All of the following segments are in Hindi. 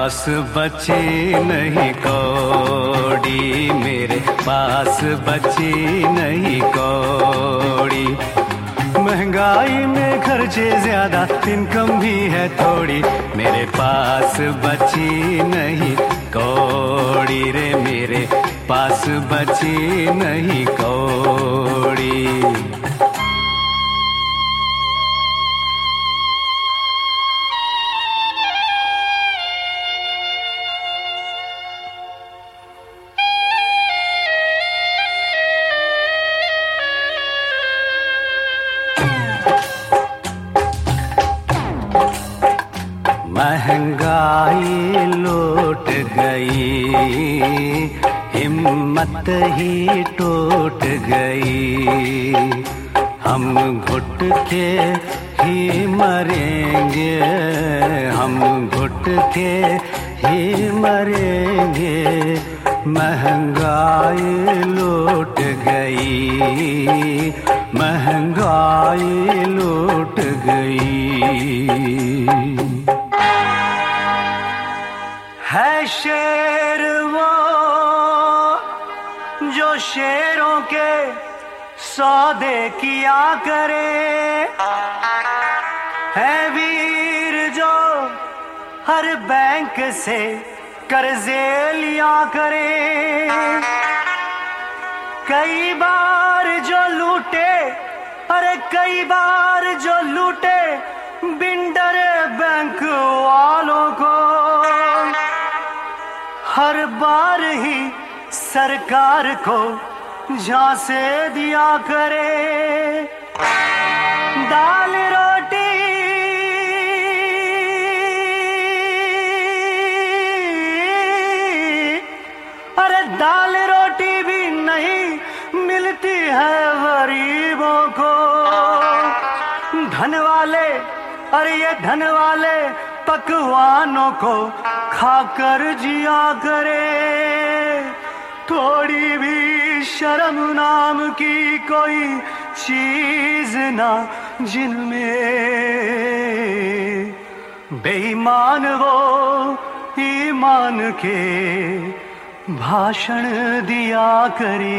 पास बची नहीं कौड़ी, मेरे पास बची नहीं कौड़ी। महंगाई में खर्चे ज्यादा, इनकम भी है थोड़ी, मेरे पास बची नहीं कौड़ी रे, मेरे पास बची नहीं कौड़ी। महंगाई लौट गई, हिम्मत ही टूट गई। हम घुट के ही मरेंगे, हम घुट के ही मरेंगे। महंगाई लौट गई, महंगाई लौट गई। है शेर वो जो शेरों के सौदे किया करे, है वीर जो हर बैंक से कर्जे लिया करे। कई बार जो लूटे, अरे कई बार जो लूटे बिन डरे बैंक वालों को, हर बार ही सरकार को झांसे दिया करे। दाल रोटी अरे दाल रोटी भी नहीं मिलती है गरीबों को। धन वाले, अरे ये धन वाले पकवानों को खाकर जिया करे। थोड़ी भी शर्म नाम की कोई चीज ना जिनमें, बेईमान वो ईमान के भाषण दिया करे।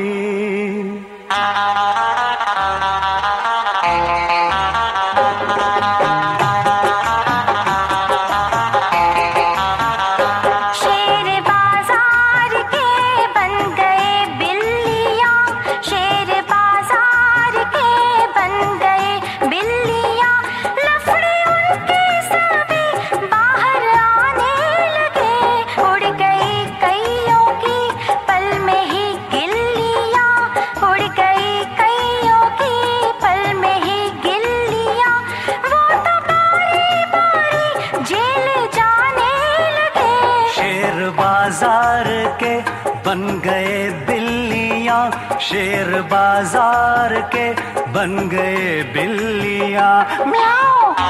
बाजार के बन गए बिल्लियाँ, शेर बाजार के बन गए बिल्लियाँ। म्याऊ।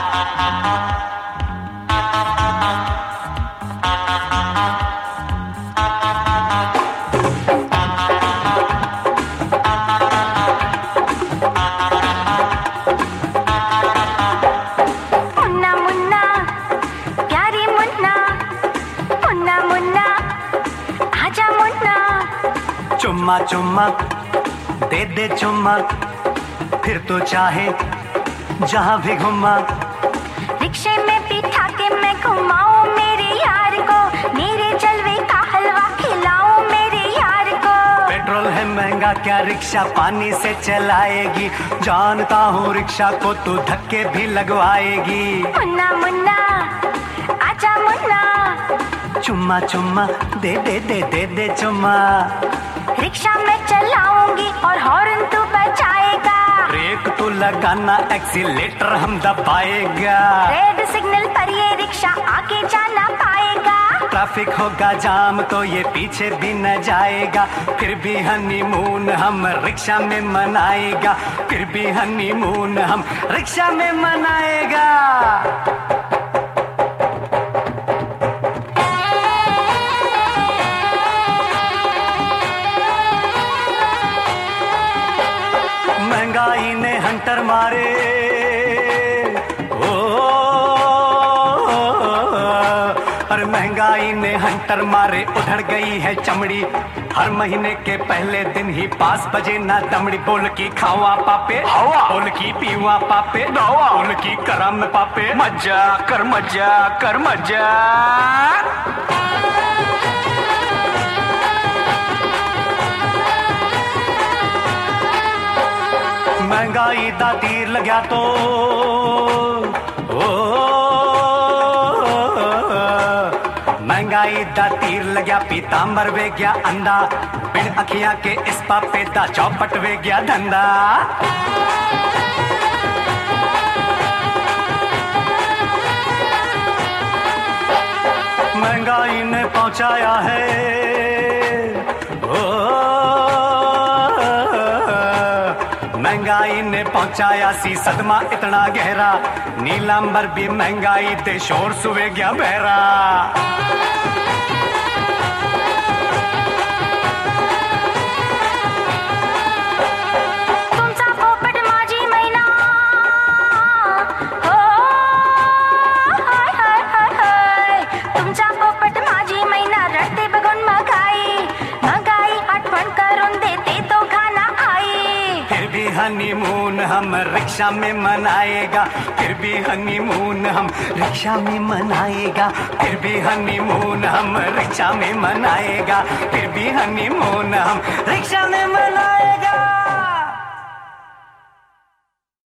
चुम्मा चुम्मा दे दे चुम्मा, फिर तो चाहे जहाँ भी घुमा। रिक्शे में बिठा के मैं घुमाऊं मेरे यार को, मेरे जलवे का हलवा खिलाऊं मेरे यार को। पेट्रोल है महंगा, क्या रिक्शा पानी से चलाएगी? जानता हूँ रिक्शा को तू धक्के भी लगवाएगी। मुन्ना मुन्ना आजा मुन्ना, चुम्मा चुम्मा दे दे दे दे दे चुम्मा। रिक्शा में चलाऊंगी और हॉर्न तू बजाएगा। ब्रेक तू लगाना, एक्सीलेटर हम दबाएगा। रेड सिग्नल पर ये रिक्शा आगे जाना पाएगा। ट्रैफिक होगा जाम तो ये पीछे भी न जाएगा। फिर भी हनीमून हम रिक्शा में मनाएगा, फिर भी हनीमून हम रिक्शा में मनाएगा। महंगाई ने हंटर मारे, ओ और महंगाई ने हंटर मारे उधड़ गई है चमड़ी। हर महीने के पहले दिन ही 5 बजे ना दमड़ी। बोल की खावा पापे हवा, बोल की पीवा पापे दवा, बोल की करम पापे मजा कर मजा कर मजा। महंगाई दा तीर लग्या तो महंगाई दा तीर लग्या पीतांबर वे गया अंधा। बिन अखियां के इस पापे दा चौपट वे गया धंधा। महंगाई ने पहुंचाया है महंगाई ने पहुंचाया सी सदमा इतना गहरा। नीलांबर भी महंगाई दे शोर सुवे गया बहरा। तुमचा पोपट माझी मैना हो हाय हाय हाय हाय। तुमचा पोपट माझी मैना रडते बघून महागाई महागाई आठवण करून देते तो खाना आई। फिर भी हनीमून हम रिक्शा में मनाएगा। फिर भी हनीमून हम रिक्शा में मनाएगा। फिर भी हनीमून हम रिक्शा में मनाएगा। फिर भी हनीमून हम रिक्शा में मनाएगा।